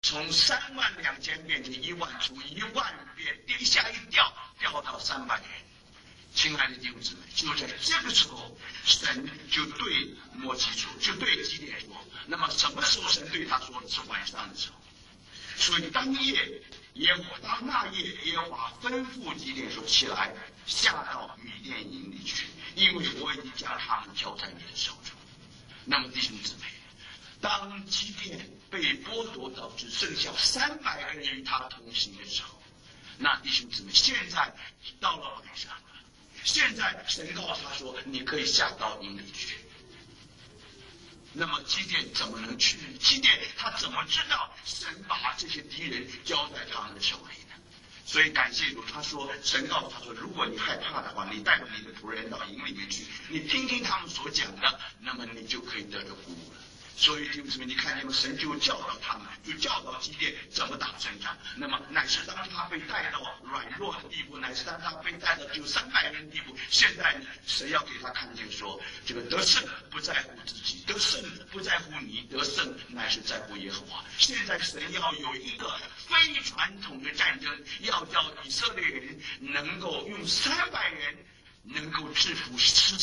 从32000变成1万，从1万变一下一掉到300人。亲爱的弟兄姊妹，就在这个时候，神就对摩西说，就对基甸说。那么什么时候神对他说的？是晚上的时候。所以当那夜耶和华吩咐基甸说：“起来，下到米甸营里去，因为我已经将他们交在你的手中。”那么弟兄姊妹，当基甸被剥夺到只剩下300个人与他同行的时候，那弟兄姊妹，现在到了晚上了，现在神告诉他说：“你可以下到营里去。”那么基甸怎么能去？基甸他怎么知道神把这些敌人交在他们的手里呢？所以感谢主，他说神告诉他说，如果你害怕的话，你带着你的仆人到营里面去，你听听他们所讲的，那么你就可以得着鼓舞了。所以弟兄姊妹，你看见吗？神就教导他们，就教导基甸怎么打胜仗。那么乃是当他被带到软弱的地步，乃是当他被带到只有300人的地步，现在呢，神要给他看见说，这个得胜不在乎自己，得胜不在乎你，得胜乃是在乎耶和华。现在神要有一个非传统的战争，要叫以色列人能够用300人能够制服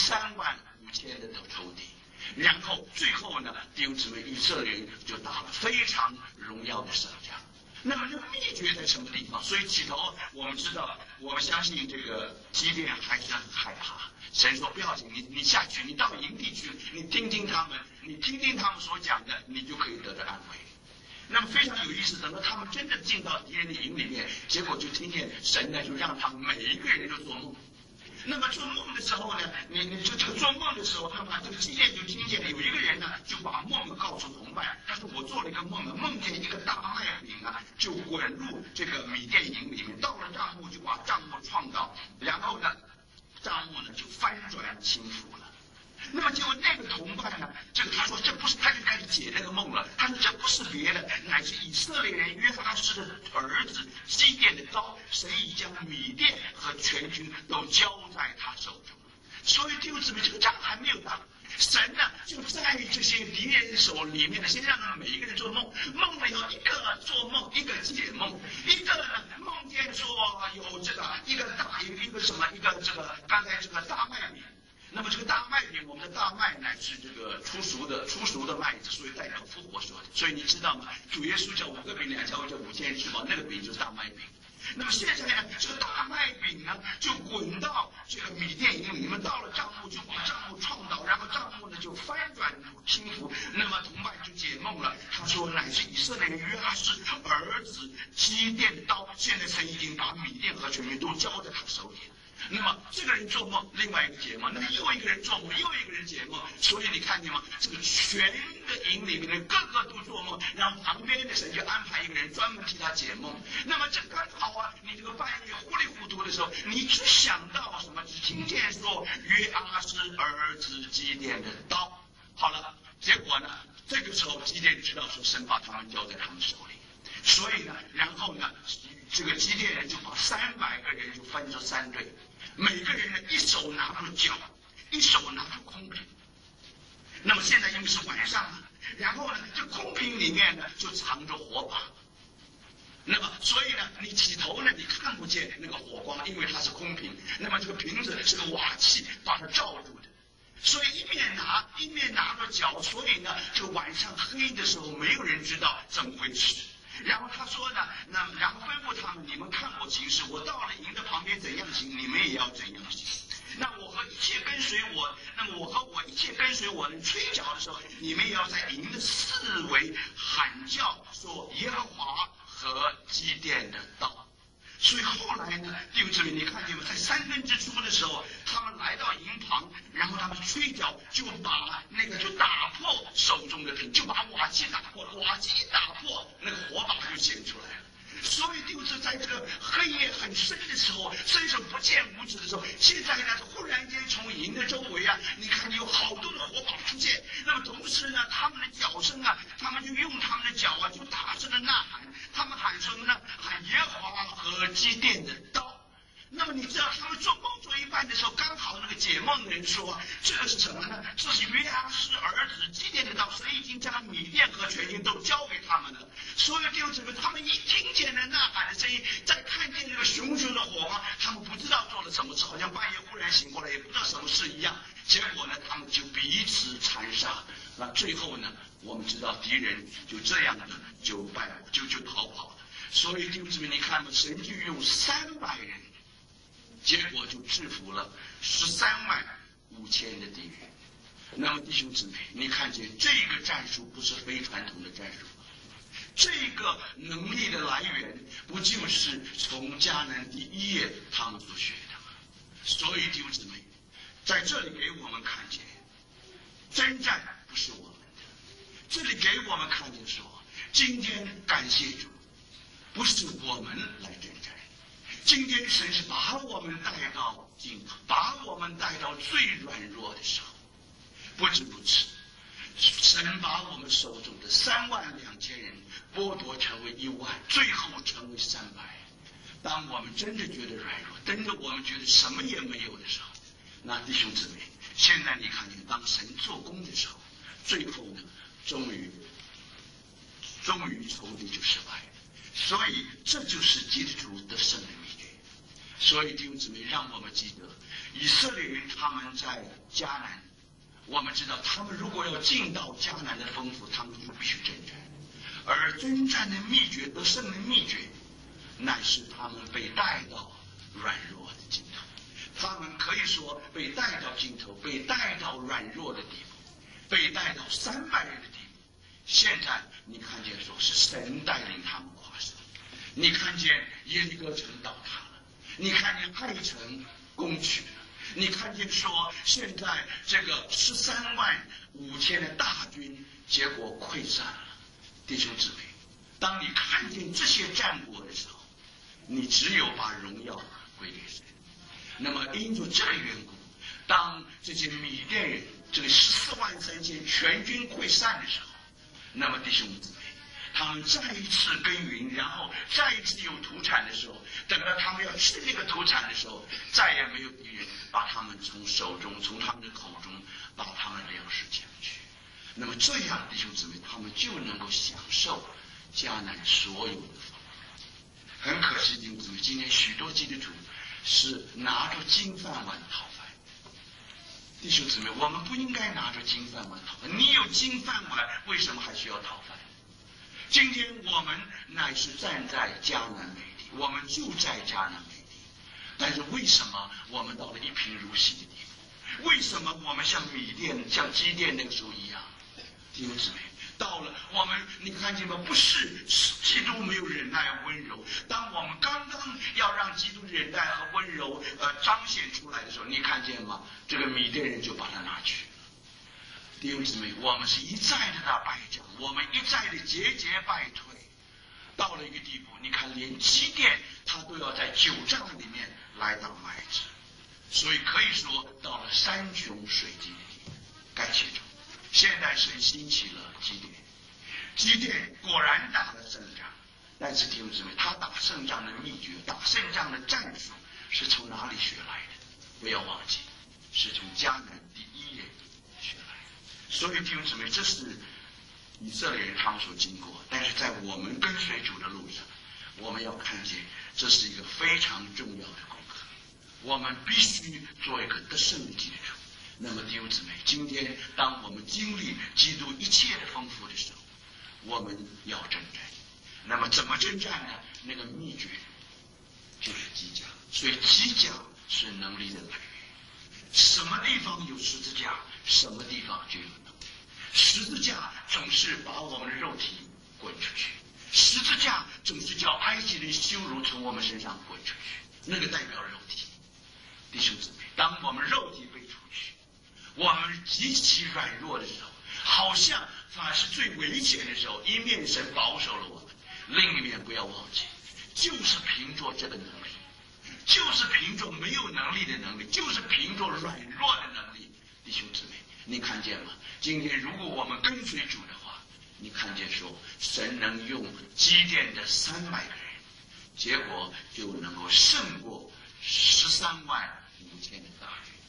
135000的仇敌。然后最后呢，弟兄姊妹，以色列人就打了非常荣耀的胜仗。那么这个秘诀在什么地方？所以起头我们知道，我们相信这个基甸还是很害怕。神说不要紧，你下去，你到营地去，你听听他们所讲的，你就可以得到安慰。那么非常有意思，等到他们真的进到敌人的营里面，结果就听见神呢就让他们每一个人都做梦。那么做梦的时候呢，你这个做梦的时候，他们这个基甸就听见了有一个人呢，就把梦告诉同伴，他说我做了一个梦啊，梦见一个大麦饼啊，就滚入这个米甸营里面，到了帐幕就把帐幕撞倒，然后呢，帐幕呢就翻转倾覆了。那么结果那个同伴呢，他说这不是，他就开始解这个梦了。他说这不是别的，乃是以色列人约哈斯的儿子基甸的刀，神已将米甸和全军都交在他手中。所以弟兄姊妹，这个仗还没有打，神呢就在这些敌人手里面呢，先让他们每一个人做梦，梦了有一个做梦，一个解梦，一个呢梦见说有这个一个这个刚才这个大麦饼。那么这个大麦饼，我们的大麦乃是这个初熟的麦子，所以代表复活说的。所以你知道吗？主耶稣叫5个饼2条鱼叫5000吃饱，那个饼就是大麦饼。那么现在呢，这个大麦饼呢就滚到这个米甸营里面，到了帐幕就把帐幕撞倒，然后帐幕呢就翻转倾覆。那么同伴就解梦了，他说乃是以色列人约哈斯儿子基甸的刀，现在神已经把米甸和全军都交在他手里了。那么这个人做梦，另外一个解梦，那么又一个人做梦，又一个人解梦。所以你看见吗？这个全个营里面的个个都做梦，然后旁边的神就安排一个人专门替他解梦。那么这刚好啊，你这个半夜糊里糊涂的时候，你只想到什么？只听见说约阿斯儿子基甸的刀。好了，结果呢，这个时候基甸知道说神把他们交在他们手里，所以呢，然后呢，这个基甸人就把300个人就分成3队。每个人呢，一手拿住脚，一手拿住空瓶。那么现在因为是晚上了，然后呢，这空瓶里面呢就藏着火把。那么所以呢，你起头呢，你看不见那个火光，因为它是空瓶。那么这个瓶子是个瓦器，把它罩住的。所以一面拿着脚，所以呢，这个晚上黑的时候，没有人知道怎么回事。然后他说呢，然后吩咐他们，你们看我行事，我到了营的旁边怎样行，你们也要怎样行。那我和一切跟随我人吹角的时候，你们也要在营的四围喊叫，说耶和华和基甸的道。所以后来呢，弟兄姊妹，你看见吗？在3更之初的时候，他们来到营旁，然后他们吹角，就把就打破手中的瓶，就把瓦器打破了。瓦器一打破，那个火把就显出来了。所以就是在这个黑夜很深的时候，伸手不见五指的时候，现在呢，忽然间从营的周围啊，你看有好多的火把出现。那么同时呢，他们的脚声啊，他们就用他们的脚啊，就大声的呐喊。他们喊什么呢？喊耶和华和基甸的刀。那么你知道他们做梦做一半的时候，刚好那个解梦梦人说，这是什么呢？这是约阿施儿子基甸的道，神已经将米甸和全军都交给他们了。所有弟兄姊妹，他们一听见了呐喊的声音，再看见这个熊熊的火光，他们不知道做了什么事，好像半夜忽然醒过来，也不知道什么事一样。结果呢，他们就彼此残杀。那最后呢，我们知道敌人就这样的就逃跑了。所以弟兄姊妹，你看嘛，神就用300人，结果就制服了135000的敌人。那么弟兄姊妹，你看见这个战术不是非传统的战术，这个能力的来源不就是从迦南第1页他们所学的吗？所以弟兄姊妹，在这里给我们看见，征战不是我们的，这里给我们看见说，今天感谢主，不是我们来征战，今天神是把我们带到尽头，把我们带到最软弱的时候。不止如此，神把我们手中的32000人剥夺成为1万，最后成为300。当我们真的觉得软弱，真的我们觉得什么也没有的时候，那弟兄姊妹，现在你看见当神做工的时候，最后呢，终于仇敌就失败了。所以这就是基督徒得胜的秘诀。所以弟兄姊妹，让我们记得以色列人他们在迦南，我们知道他们如果要进到迦南的丰富，他们就必须征战。而征战的秘诀，得胜的秘诀，乃是他们被带到软弱的尽头。他们可以说被带到尽头，被带到软弱的地步，被带到300人的地步。现在你看见说是神带领他们跨省，你看见耶利哥城倒塌了，你看见爱城攻取了，你看见说现在这个135000的大军结果溃散了。弟兄姊妹，当你看见这些战果的时候，你只有把荣耀归给神。那么因着这个缘故，当这些米甸人这个143000全军溃散的时候，那么弟兄姊妹，他们再一次耕耘，然后再一次有土产的时候，等到他们要吃那个土产的时候，再也没有敌人把他们从手中，从他们的口中把他们粮食抢去。那么这样弟兄姊妹，他们就能够享受迦南所有的福。很可惜弟兄姊妹，今天许多基督徒是拿着金饭碗讨饭。弟兄姊妹，我们不应该拿着金饭碗讨饭。你有金饭碗，为什么还需要讨饭？今天我们乃是站在迦南美地，我们就在迦南美地，但是为什么我们到了一贫如洗的地步？为什么我们像米甸、像基甸那个时候一样？弟兄姊妹，到了我们，你看见吗？不是基督没有忍耐温柔，当我们刚刚要让基督忍耐和温柔彰显出来的时候，你看见吗？这个米甸人就把它拿去。弟兄姊妹，我们是一再的打败仗，我们一再的节节败退，到了一个地步，你看连基甸他都要在9仗里面来打麦子，所以可以说到了山穷水尽的地步。感谢主，现在神兴起了基甸，基甸果然打了胜仗，但是弟兄姊妹，他打胜仗的秘诀，打胜仗的战术是从哪里学来的？不要忘记，是从迦南第1页学来的。所以弟兄姊妹，这是以色列人他们所经过，但是在我们跟随主的路上，我们要看见这是一个非常重要的功课，我们必须做一个得胜的基督徒。那么弟兄姊妹，今天当我们经历基督一切的丰富的时候，我们要征战。那么怎么征战呢？那个秘诀就是机甲，所以机甲是能力的来源。什么地方有十字架，什么地方就有能力。十字架总是把我们的肉体滚出去，十字架总是叫埃及人羞辱从我们身上滚出去，那个代表肉体。弟兄姊妹，当我们肉体被除去，我们极其软弱的时候，好像反而是最危险的时候，一面神保守了我们，另一面不要忘记，就是凭着这个能力，就是凭着没有能力的能力，就是凭着软弱的能力。弟兄姊妹，你看见吗？今天如果我们跟随主的话，你看见说神能用基甸的300个人，结果就能够胜过135000的大军。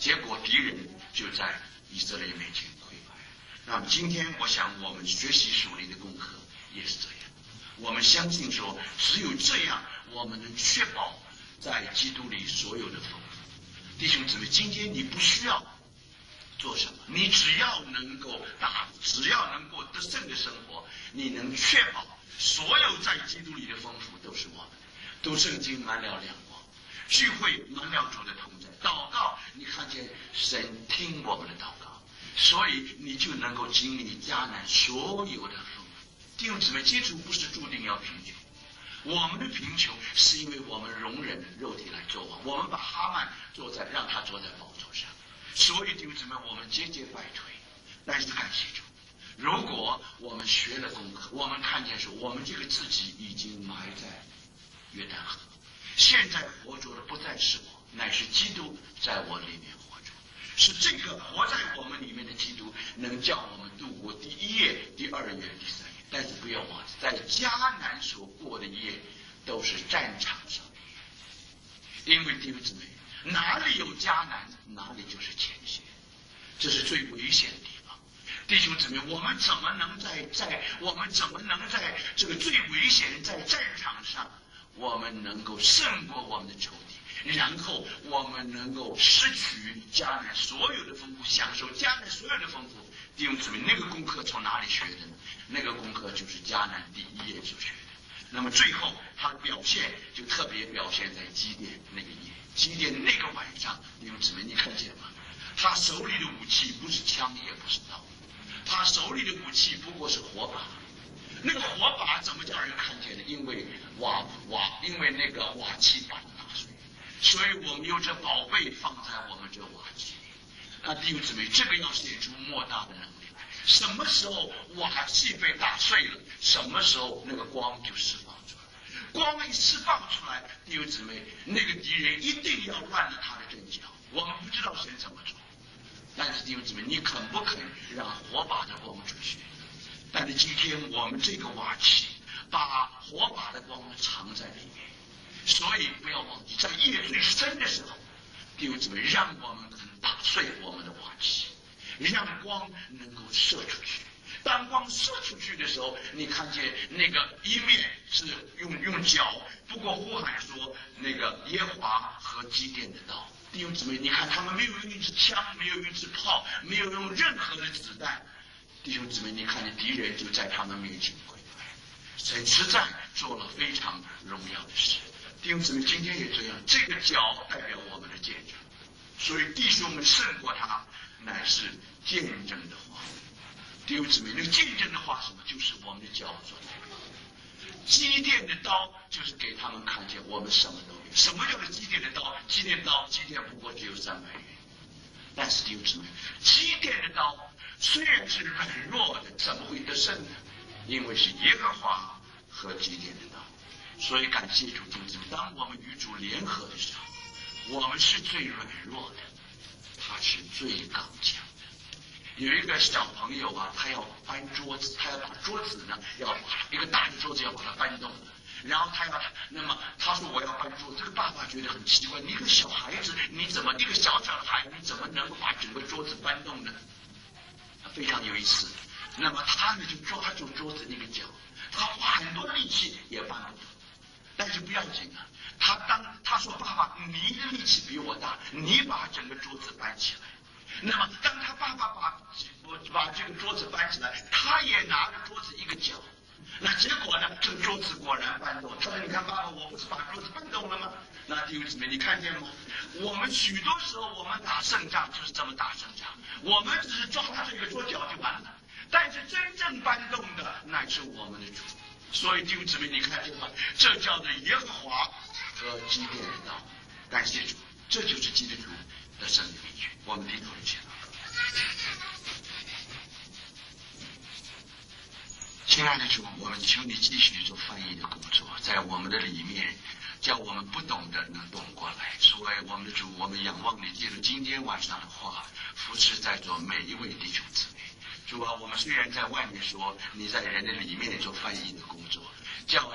结果敌人就在以色列面前溃败。那么今天我想我们学习属灵的功课也是这样，我们相信说只有这样我们能确保在基督里所有的丰富。弟兄姊妹，今天你不需要做什么，你只要能够得胜的生活，你能确保所有在基督里的丰富都是我们的。读圣经满了亮光，聚会满了主的同在，祷告你看见神听我们的祷告，所以你就能够经历迦南所有的丰富。弟兄姊妹，基督不是注定要贫穷，我们的贫穷是因为我们容忍肉体来作王，我们把哈曼让他坐在宝座上，所以弟兄姊妹，我们节节败退。但是感谢主，如果我们学了功课，我们看见说我们这个自己已经埋在约旦河，现在活着的不再是我，乃是基督在我里面活着。是这个活在我们里面的基督能叫我们度过第1夜、第2夜、第3夜。但是不要忘记，在迦南所过的夜都是战场上的夜，因为弟兄姊妹，哪里有迦南，哪里就是前线，这是最危险的地方。弟兄姊妹，我们怎么能在这个最危险在战场上，我们能够胜过我们的仇敌，然后我们能够失去迦南所有的丰富，享受迦南所有的丰富。弟兄姊妹，那个功课从哪里学的呢？那个功课就是迦南第1夜所学的。那么最后他的表现就特别表现在基甸那个夜，基甸那个晚上，弟兄姊妹，你看见吗？他手里的武器不是枪也不是刀，他手里的武器不过是火把。那个火把怎么叫人看见的？因为那个瓦器把它打碎，所以我们有这宝贝放在我们这瓦器里。那弟兄姊妹，这个要显出莫大的能力来。什么时候瓦器被打碎了，什么时候那个光就释放出来。光一释放出来，弟兄姊妹，那个敌人一定要乱了他的阵脚。我们不知道神怎么做，但是弟兄姊妹，你肯不肯让火把的光出现？但是今天我们这个瓦器把火把的光藏在里面，所以不要忘记，在夜最深的时候，弟兄姊妹，让我们能打碎我们的瓦器，让光能够射出去。当光射出去的时候，你看见那个一面是用脚，不过呼喊说那个耶和华和基甸的刀。弟兄姊妹，你看他们没有用一支枪，没有用一支炮，没有用任何的子弹。弟兄姊妹，你看见敌人就在他们面前溃败。神实在做了非常荣耀的事。弟兄姊妹，今天也这样，这个脚代表我们的见证，所以弟兄们胜过他，乃是见证的话。弟兄姊妹，那个见证的话什么？就是我们的脚所代表。基甸的刀就是给他们看见我们什么都有。什么叫做基甸的刀？基甸不过只有300元。但是弟兄姊妹，基甸的刀虽然是软弱的，怎么会得胜呢？因为是耶和华和基甸的刀。所以感谢主，弟兄姊妹，当我们与主联合的时候，我们是最软弱的，他是最刚强的。有一个小朋友啊，他要搬桌子，他要把桌子呢，一个大的桌子要把它搬动，然后他说我要搬桌子，这个爸爸觉得很奇怪，你一个小孩子，你怎么一个小孩，你怎么能够把整个桌子搬动呢？非常有意思。那么他呢就抓住桌子那个角，他花很多力气也搬不动，但是不要紧啊。他说爸爸，你的力气比我大，你把整个桌子搬起来。那么当他爸爸把这个桌子搬起来，他也拿着桌子一个角，那结果呢，这个桌子果然搬动。他说你看爸爸，我不是把桌子搬动了吗？那弟兄姊妹，你看见吗？我们许多时候我们打胜仗就是这么打胜仗，我们只是抓他这个桌角就完了，但是真正搬动的乃是我们的主。所以弟兄姊妹，你看见吗？这叫做耶和华和基甸的刀。感谢主，这就是基督徒的胜利秘诀。我们低头一起祷告。亲爱的主，我们求你继续做翻译的工作，在我们的里面，叫我们不懂的能懂过来。所以我们的主，我们仰望你，借着今天晚上的话，扶持在座每一位弟兄姊妹。主啊，我们虽然在外面说，你在人的里面做翻译的工作，叫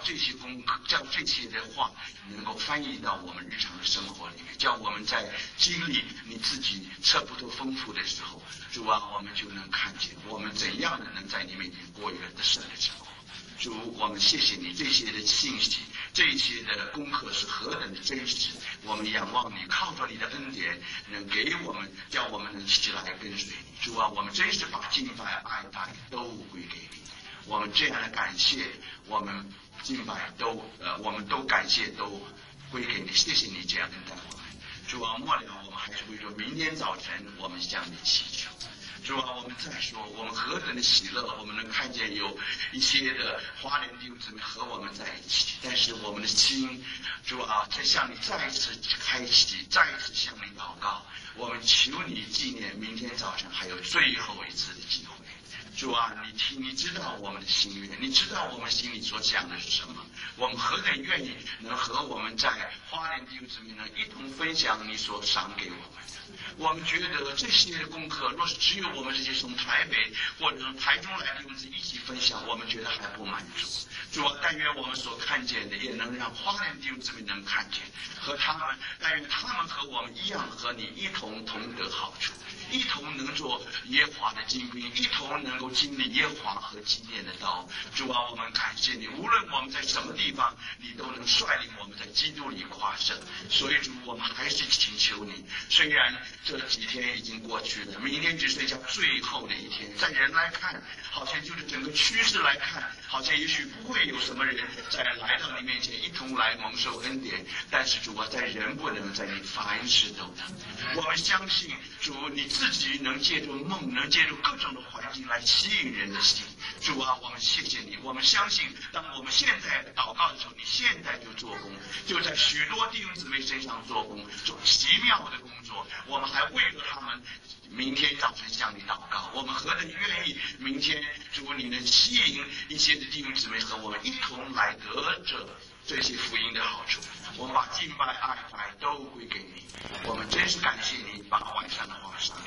这些功课，叫这些的话能够翻译到我们日常的生活里面，叫我们在经历你自己测不透丰富的时候，主啊，我们就能看见我们怎样的能在你面前过一个得胜的生活。主，我们谢谢你这些的信息，这些的功课是何等的真实。我们仰望你，靠着你的恩典，能给我们，叫我们能起来跟随你。主啊，我们真是把敬拜、爱戴都归给你。我们这样的感谢，我们敬拜我们都感谢都归给你。谢谢你这样恩待我们。主啊，末了我们还是为着明天早晨，我们向你祈求。主啊，我们再说，我们何等的喜乐！我们能看见有一些的花莲弟兄姊妹和我们在一起，但是我们的心，主啊，在向你再一次开启，再一次向你祷告。我们求你纪念明天早晨还有最后一次的机会。主啊，你知道我们的心愿，你知道我们心里所想的是什么。我们何等愿意能和我们在花莲弟兄姊妹呢一同分享你所赏给我们的。我们觉得这些的功课，若是只有我们这些从台北或者从台中来的弟兄一起分享，我们觉得还不满足。主啊，但愿我们所看见的，也能让花莲弟兄姊妹能看见，和他们，但愿他们和我们一样，和你一同得好处，一同能做耶和华的精兵，一同能够经历耶和华和基甸的刀。主啊，我们感谢你，无论我们在什么地方，你都能率领我们在基督里夸胜。所以主，我们还是请求你，虽然这几天已经过去了，明天只剩下最后的一天，在人来看，好像就是整个趋势来看，好像也许不会有什么人再来到你面前一同来蒙受恩典。但是主啊，在人不能，在你凡事都能。我们相信主，你自己能借助梦，能借助各种的环境来吸引人的心。主啊，我们谢谢你，我们相信当我们现在祷告的时候，你现在就做工，就在许多弟兄姊妹身上做工，做奇妙的工作。我们还为了他们明天早晨向你祷告，我们何等愿意明天主你能吸引一些的弟兄姊妹和我们一同来得着这些福音的好处。我们把敬拜爱戴都归给你，我们真是感谢你把晚上的话上